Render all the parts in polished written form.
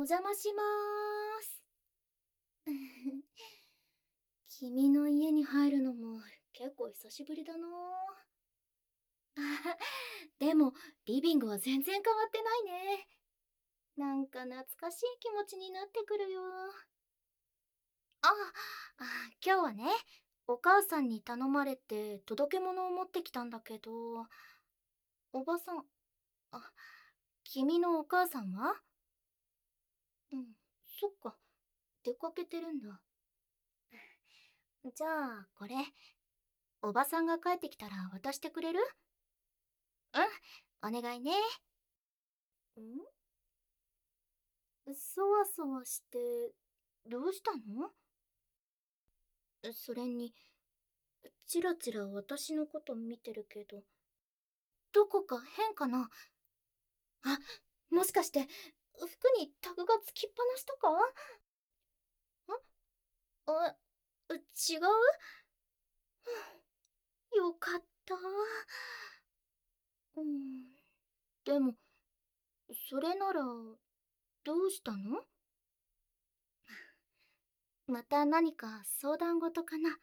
邪魔しまーす。君の家に入るのも結構久しぶりだな。でも、リビングは全然変わってないね。なんか懐かしい気持ちになってくるよ。あ、今日はね、お母さんに頼まれて届け物を持ってきたんだけど、おばさん、あ、君のお母さんは？うん、そっか、出かけてるんだ。じゃあ、これ、おばさんが帰ってきたら渡してくれる？うん、お願いね。そわそわして、どうしたの？それに、チラチラ私のこと見てるけど、どこか変かな？あ、もしかして、服にタグがつきっぱなしとか？あ、違う？よかった。うん、でも、それなら、どうしたの？また何か相談事かな？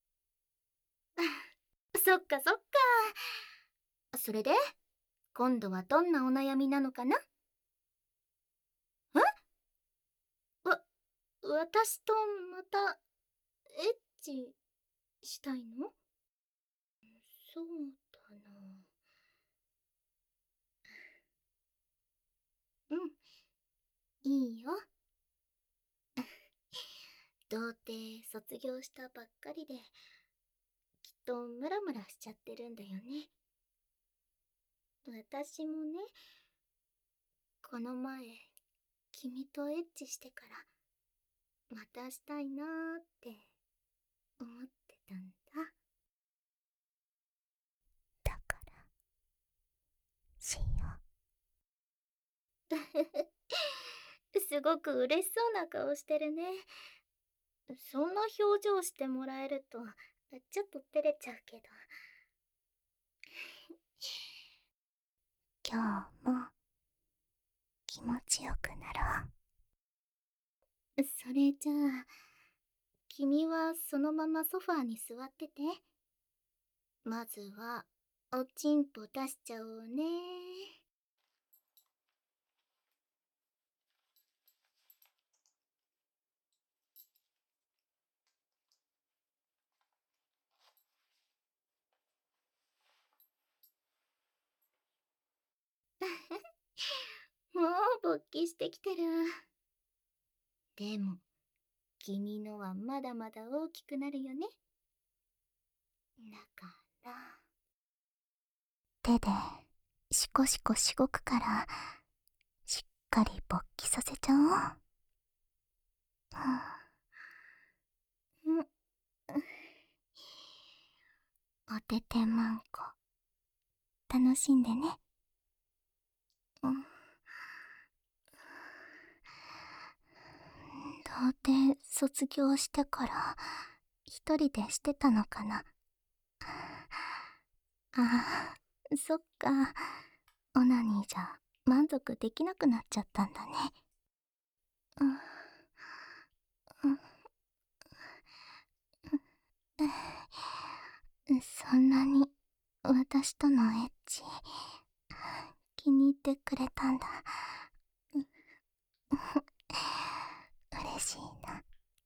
そっかそっか。それで、今度はどんなお悩みなのかな？わ、私とまた、エッチしたいの？そうだな。うん、いいよ。童貞卒業したばっかりで、きっとムラムラしちゃってるんだよね。私もね、この前、君とエッチしてから、またしたいなーって思ってたんだ。だから、しよう。すごく嬉しそうな顔してるね。そんな表情してもらえると、ちょっと照れちゃうけど。今日も気持ちよくなろう。それじゃあ、君はそのままソファーに座ってて。まずは、おちんぽ出しちゃおうね。もう勃起してきてる。でも、君のはまだまだ大きくなるよね。だから、手でシコシコしごくから、しっかり勃起させちゃおう。うん、おててまんこ、楽しんでね。うん、童貞卒業してから一人でしてたのかな。ああ、そっか。オナニーじゃ満足できなくなっちゃったんだね。うん、そんなに私とのエッチ気に入ってくれたんだ。嬉しいな。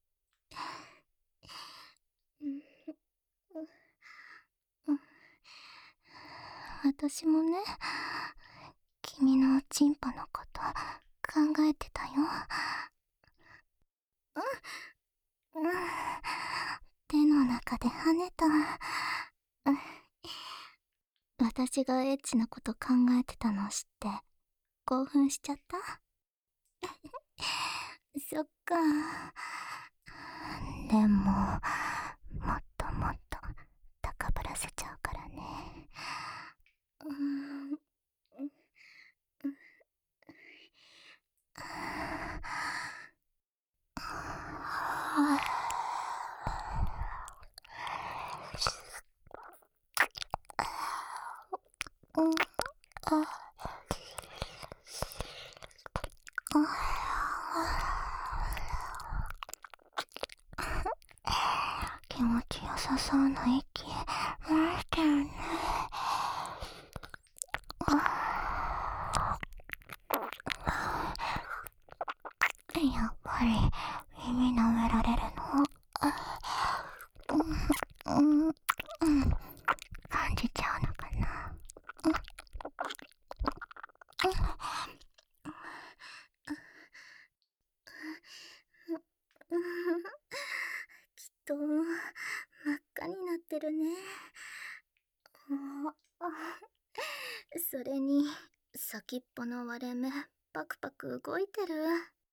私もね、君のおちんぽのこと考えてたよ。うん、手の中で跳ねた。私がエッチなこと考えてたの知って興奮しちゃった？そっか。でも、もっともっと高ぶらせちゃうからね。うーん、うん、あ、あ、 さそうな息してるね。やっぱり耳舐められるの？感じちゃうのかな。きっと真っ赤になってるね。それに先っぽの割れ目パクパク動いてる。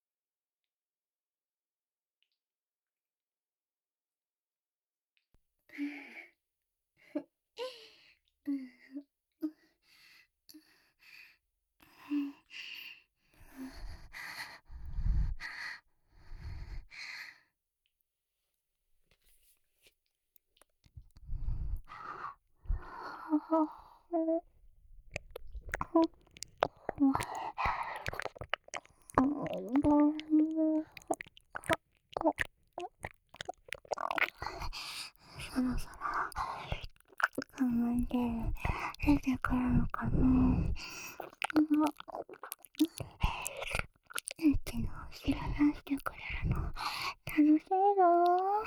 そろそろ我慢で出てくるのかな。うちの後ろ出してくれるの楽しいぞ。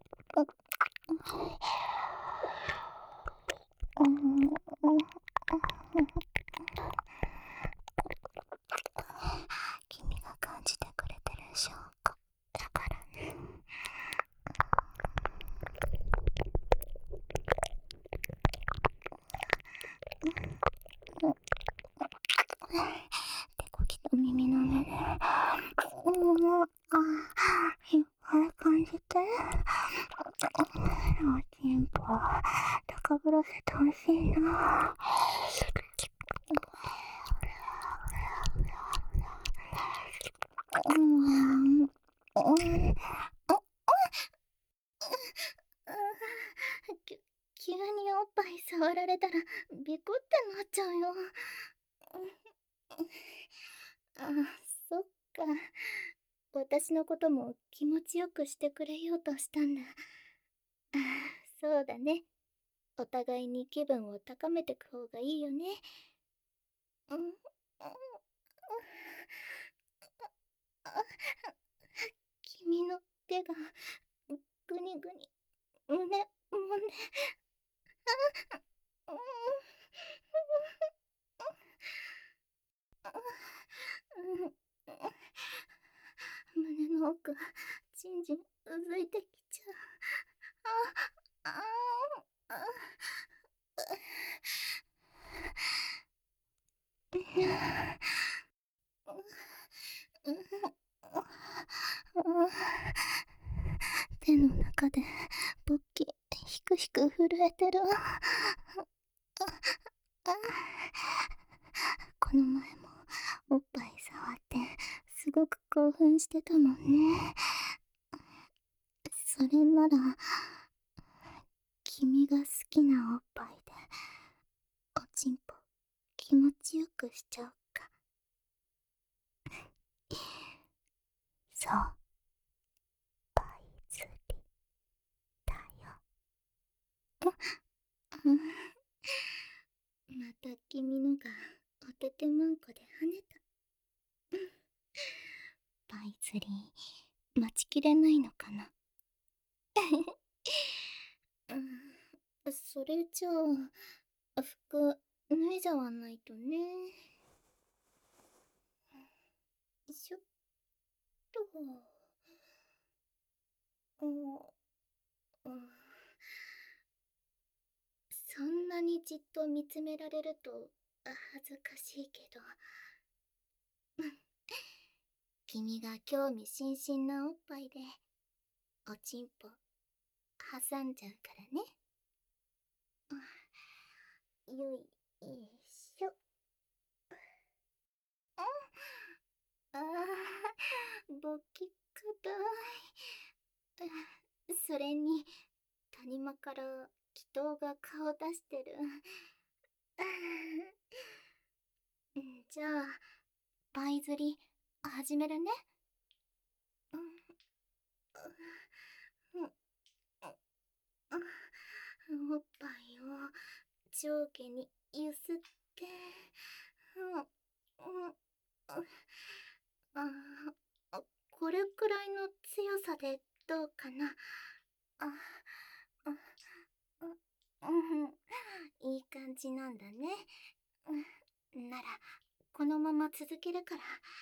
君が感じてくれてる証拠だからね。手こきと耳の上でいっぱい感じて。おちんぽ高ぶらせてほしいな。急におっぱい触られたらビクってなっちゃうよ。あ、そっか。私のことも気持ちよくしてくれようとしたんだ。そうだね。お互いに気分を高めてく方がいいよね。君の手がぐにぐに胸もんで胸の奥じんじんうずいてきちゃう。あああ手の中で勃起ひくひく震えてる。この前もおっぱい触ってすごく興奮してたもんね。それなら君が好きなおっぱいでおちんぽ気持ちよくしちゃおっか。そう、パイ釣りだよ。また君のがおててまんこで跳ねた。パイ釣り待ちきれないのかな。それじゃあ服脱いじゃわないとね。しょっと。そんなにじっと見つめられると恥ずかしいけど、君が興味津々なおっぱいでおちんぽ挟んじゃうからね。よいしょ。あ勃起くだい。それに谷間から祈祷が顔出してる。じゃあパイ釣り始めるね。 おっぱいを上下にゆすって、あこれくらいの強さでどうかな。あ、いい感じなんだね。なら、このまま続けるから。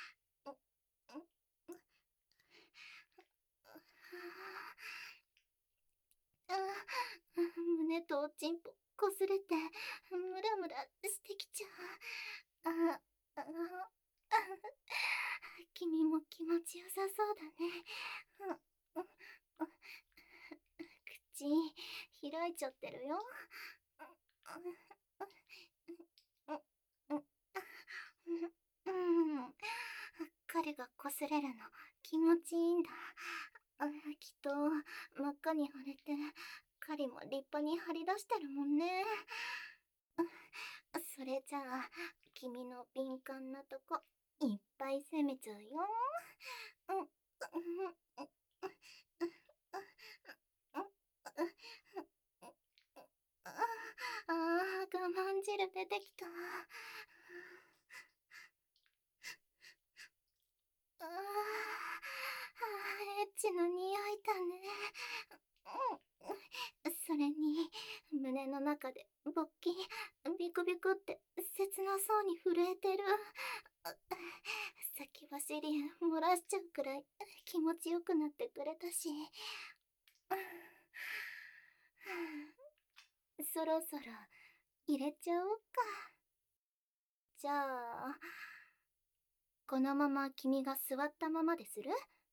胸とおちんぽこすれてムラムラしてきちゃう。君も気持ちよさそうだね。口開いちゃってるよ。彼がこすれるの気持ちいいんだ。きっと真っ赤に腫れて狩りも立派に張り出してるもんね。それじゃあ君の敏感なとこいっぱい攻めちゃうよ。我慢汁出てきた。エッチな匂いだね。それに胸の中で勃起ビクビクって切なそうに震えてる。先走り漏らしちゃうくらい気持ちよくなってくれたし、そろそろ入れちゃおうか。じゃあこのまま君が座ったままでする？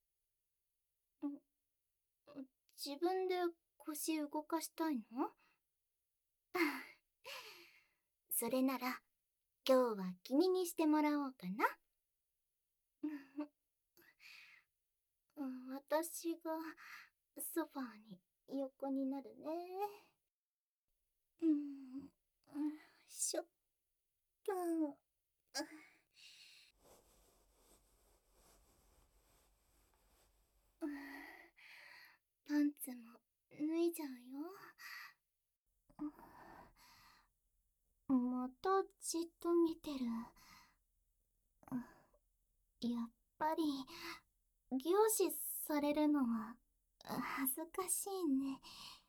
自分で腰動かしたいの？それなら今日は君にしてもらおうかな。私がソファーに横になるね。しょっと。パンツも脱いじゃうよ。またじっと見てる。やっぱり凝視されるのは恥ずかしいね。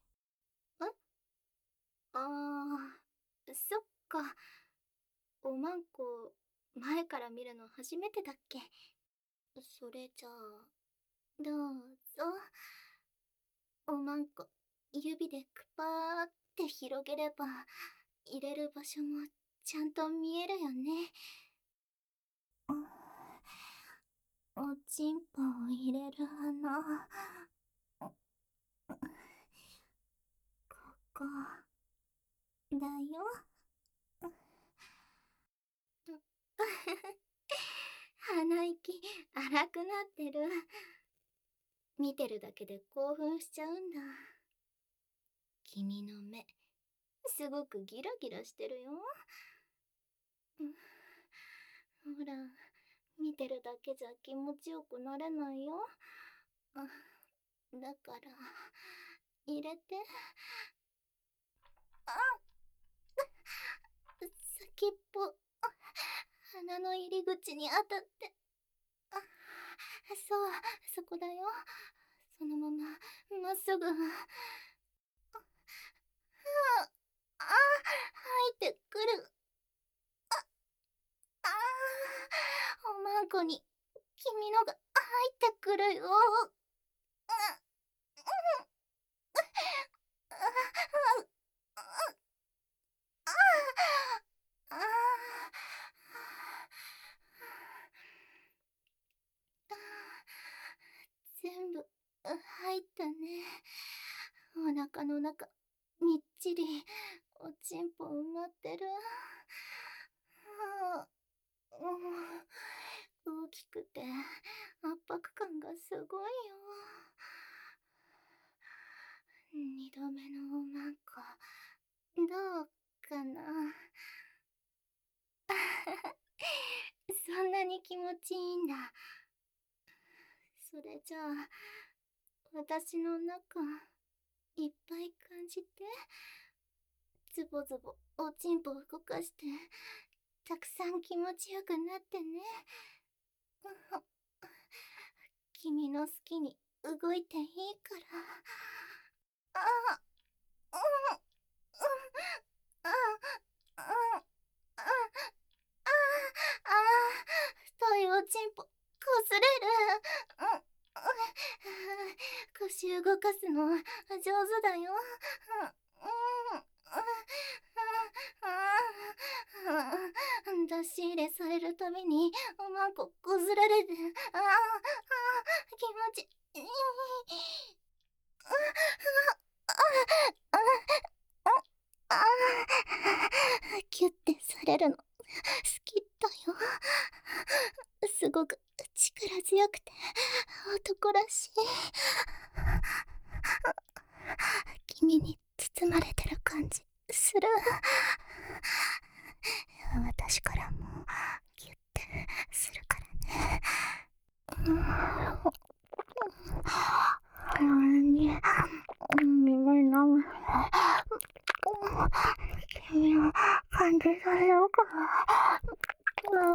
そっか。おまんこ前から見るの初めてだっけ？それじゃあどうぞ。おまんこ指でくぱーって広げれば入れる場所もちゃんと見えるよね。おちんぽを入れる穴、ここだよ。鼻息荒くなってる。見てるだけで興奮しちゃうんだ。君の目すごくギラギラしてるよ。ほら、見てるだけじゃ気持ちよくなれないよ。だから入れて。先っぽ鼻の入り口に当たって。そう、そこだよ。そのまままっすぐ。入ってくる。おまんこに君のが入ってくるよ。全部入ったね。お腹の中みっちりおちんぽ埋まってる。大きくて圧迫感がすごいよ。二度目のおまんこどうかな。そんなに気持ちいいんだ。それじゃあ私の中いっぱい感じて、ズボズボおちんぽ動かして、たくさん気持ちよくなってね。君の好きに動いていいから。ああ、うん、うん、ああ、ああ、ああ、太いおちんぽ、こすれる。腰動かすの上手だよ。出し入れされるたびにおまんここずられて、気持ちいい。キュッてされるの好きだよ。すごく力強くて男らしい。君に包まれてる感じする。私からもギュッてするからね。耳飲む。君を感じさせようかな。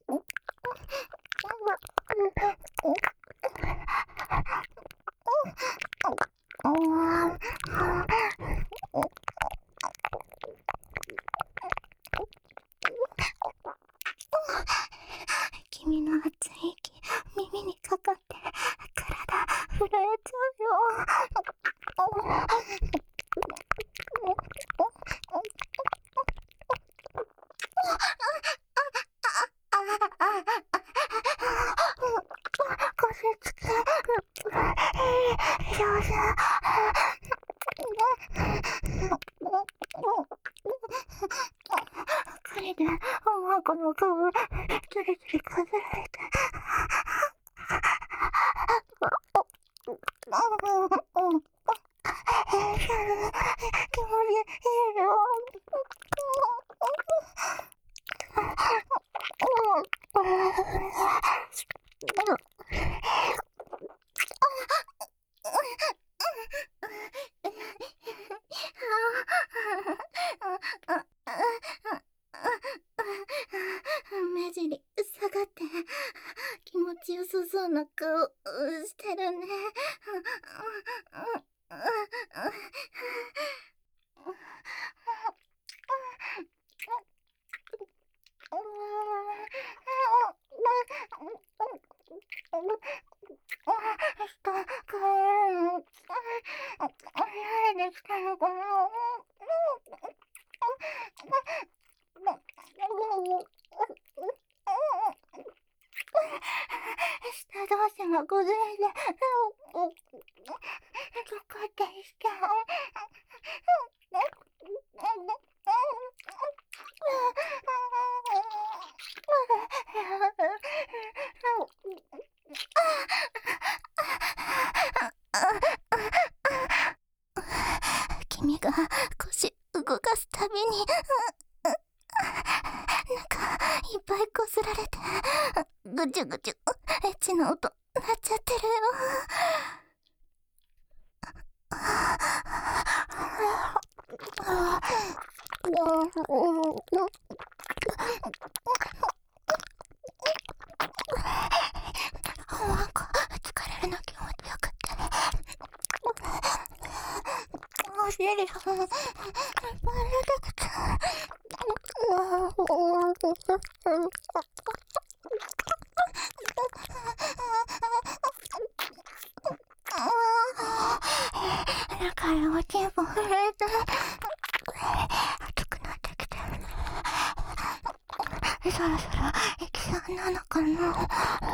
君の熱い息耳にかかって体震えちゃうよ。腰つけ上手。これでおまんこの顔ずりずりかずられて、気持ちいいよ。目尻下がって気持ちよさそうな顔してるね。下帰る。誰できたのかな。下同士が崩れてどこでしちゃう。君が腰動かすたびになんかいっぱいこすられてぐちゅぐちゅエッチな音なっちゃってるよ。なんか疲れるの気持ちよくってお尻がバレたくてだからおちんぽ震えて熱くなってきてるね。そろそろ行きそうなのかな。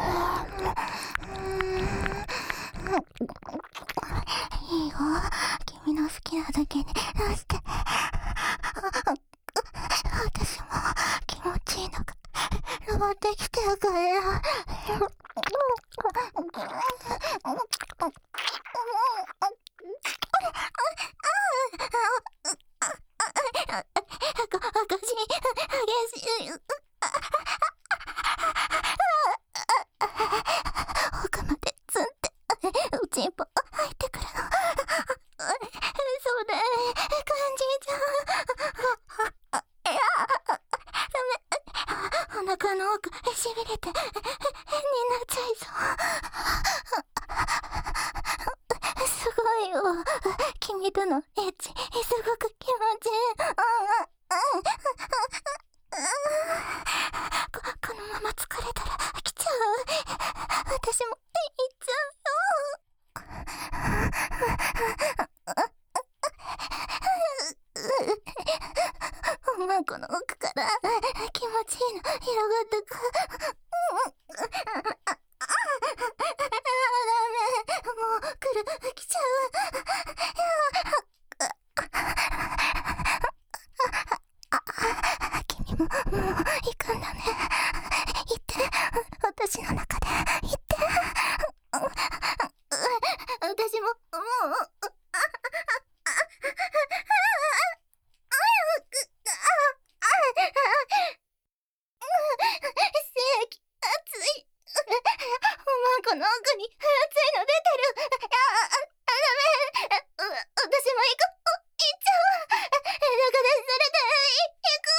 いいよ、君の好きなだけに出して。私も気持ちいいのが登ってきてるから。激しい。奥までツンっておちんぽ入ってくるの。 腹の奥しびれて変になっちゃいそう。すごいよ。君とのエッチすごく気持ちいい。このまま疲れたら来ちゃう。私も行っちゃうよ。おまんこの奥から気持ちいいの広がってく。ダメ、もう来ちゃう。君ももう行くんだね。行って、私の中で行って。私ももう正規熱い。おまんこの奥に熱いの出てる。ダメ。私も行く。行っちゃう。だからそれで行く。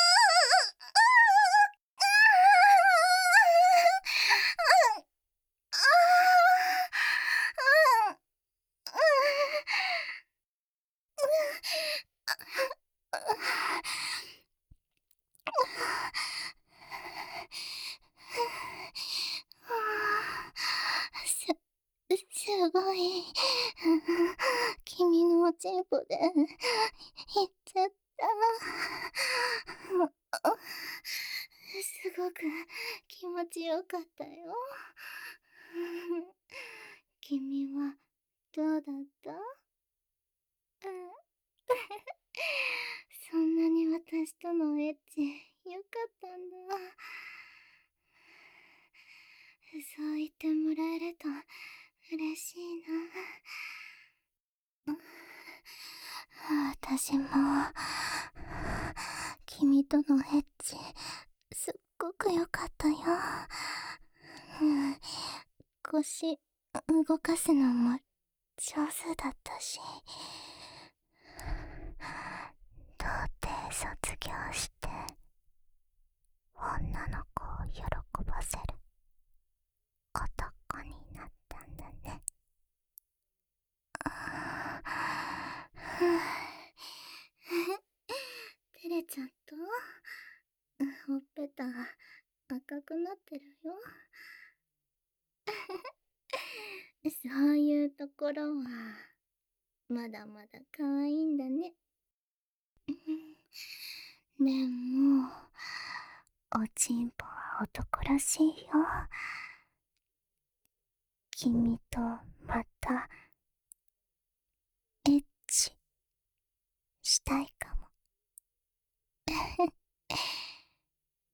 すごい。君のおちんぽで行っちゃった。すごく気持ちよかったよ。君はどうだった？そんなに私とのエッチよかったんだ。そう言ってもらえると嬉しいな。私も君とのエッチすっごくよかったよ。腰動かすのも上手だったし、童貞卒業して女の子を喜ばせる男になったんだね。照れちゃった？ほっぺた赤くなってるよ。そういうところはまだまだ可愛いんだね。でもおちんぽは男らしいよ。君とまたエッチしたい